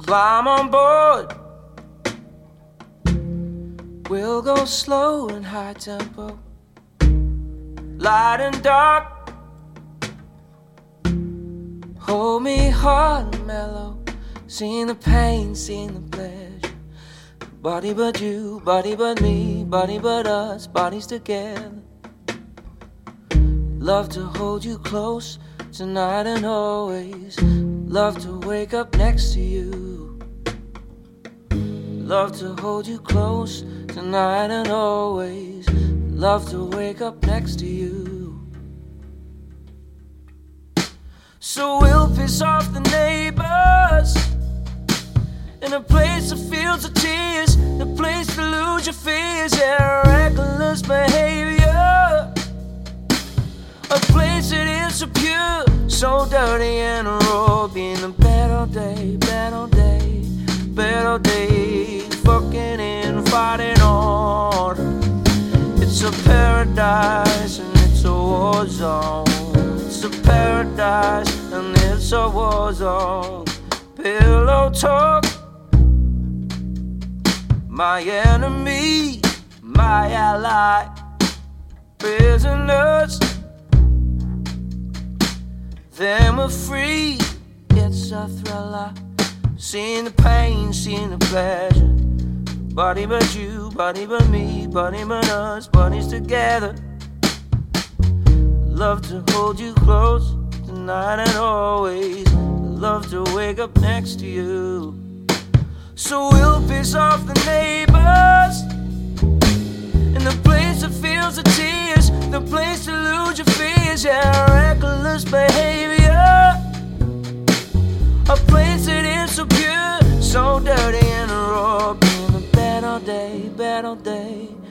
climb on board. We'll go slow and high tempo, light and dark. Hold me hard and mellow, seeing the pain, seeing the pleasure. Body but you, body but me, body but us, bodies together. Love to hold you close tonight and always. Love to wake up next to you. Love to hold you close tonight and always. Love to wake up next to you. So we'll piss off the neighbors in a place of fields of tears, the place to lose your fears. Yeah, reckless behavior, a place that is so pure, so dirty and raw. Being a bad all day, bad all day, bad all day, fucking and fighting on. It's a paradise and it's a war zone. It's a paradise and it's a war zone. Pillow talk, my enemy, my ally. Prisoners, then we're free. It's a thriller, seeing the pain, seeing the pleasure. Body but you, body but me, body but us, bodies together. Love to hold you close tonight and always. Love to wake up next to you. So we'll piss off the neighbors in the place that feels the tears, the place to lose your fears. Yeah, reckless behavior, a place that is so pure, so dirty and raw. Being a bad all day, bad all day,